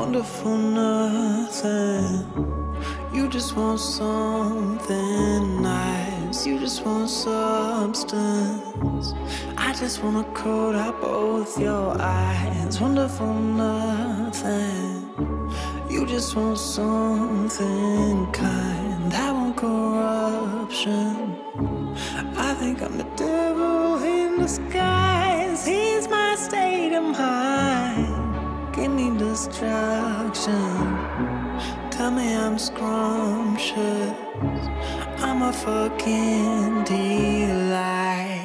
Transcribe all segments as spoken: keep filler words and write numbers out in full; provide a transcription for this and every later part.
wonderful nothing. You just want something nice. You just want substance. I just wanna coat out both your eyes. Wonderful nothing. You just want something kind. I want corruption. I think I'm the devil in disguise. He's my state of mind. Give me destruction. Tell me I'm scrumptious. I'm a fucking delight.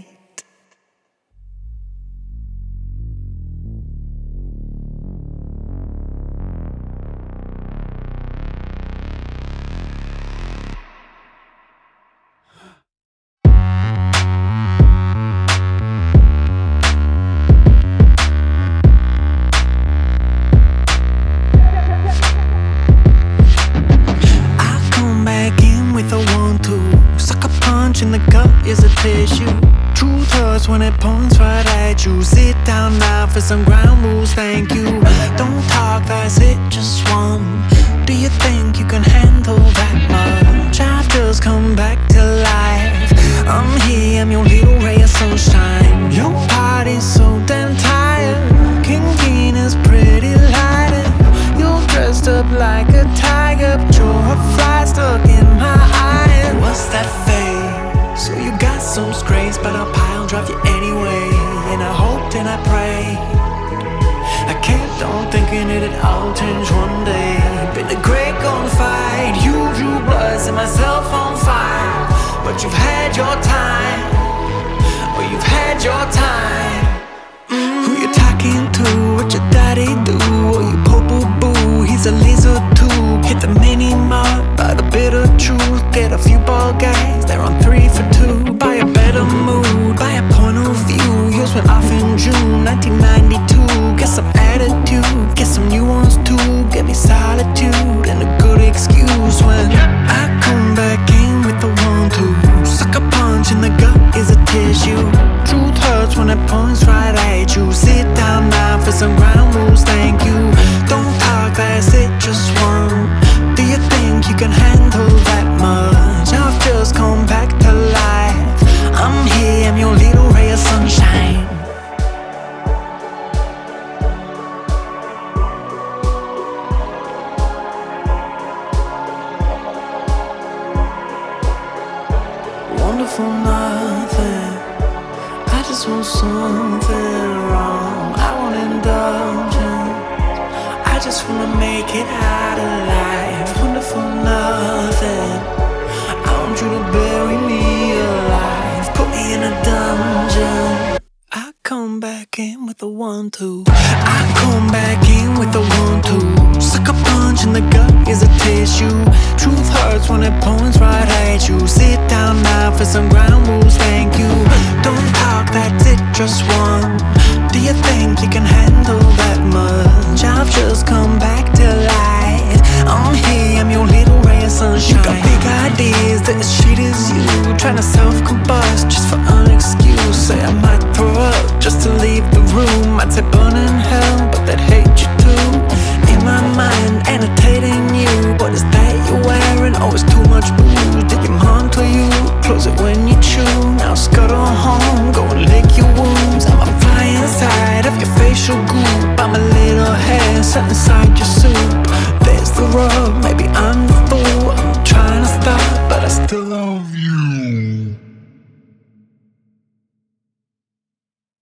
In the gut is a tissue. Truth hurts when it points right at you. Sit down now for some ground rules, thank you. Don't talk, that's it, just one. Do you think you can handle that much? I've just come back to life. I'm here, I'm your little ray of sunshine. Your body's so damn tired. King King is pretty lighted. You're dressed up like a tiger, but you're a fly stuck in my eye. What's that face? So you got some scrapes, but I'll pile drive you anyway. And I hoped and I prayed. I kept on thinking it'd all change one day. Been a great gunfight. You drew blood, set myself on fire. But you've had your time. Oh, you've had your time. Mm. Who you talking to? What your daddy do? Oh, you popo boo, he's a lizard too. Hit the mini mart, buy the bitter truth. Get a few ball gags, they're on three for two. Buy a better mood, buy a point of view. Yours went off in June nineteen ninety-two. Get some attitude, get some new ones too. Get me solitude and a good excuse when I come back in with the one two. Sucker punch in the gut is a tissue. Truth hurts when it points right at you. Sit down now for some ground rules, thank you. Don't talk, that's it, just one. Do you think you can handle that much? I've just come back to life. I'm here, I'm your little ray of sunshine. Wonderful nothing. I just want something wrong. I want indulgence. I just wanna make it out alive. Wonderful nothing. I want you to bury me alive. Put me in a dungeon. I come back in with a one two. I come back in with a one two. Sucker punch in the gut is a tissue. Truth hurts when it points right at you. Sit down now for some ground rules, thank you. Don't talk, that's it, just one. Do you think you can handle that much? I've just come back to life. I'm here, I'm your little ray of sunshine. You got big ideas, that as shit as you. Trying to self-combust just for an excuse. Say I might throw up just to leave the room. I'd say burn in hell, but they'd hate you too. In my mind, annotating you. What is that you're wearing? Oh, it's too much booze. Did your mom tell you? Close it when you chew. Now scuttle home, go and lick your wounds. I'm a fly inside of your facial goop. I'm a little hair set inside your soup. There's the rub, maybe I'm the fool. I'm trying to stop, but I still love you.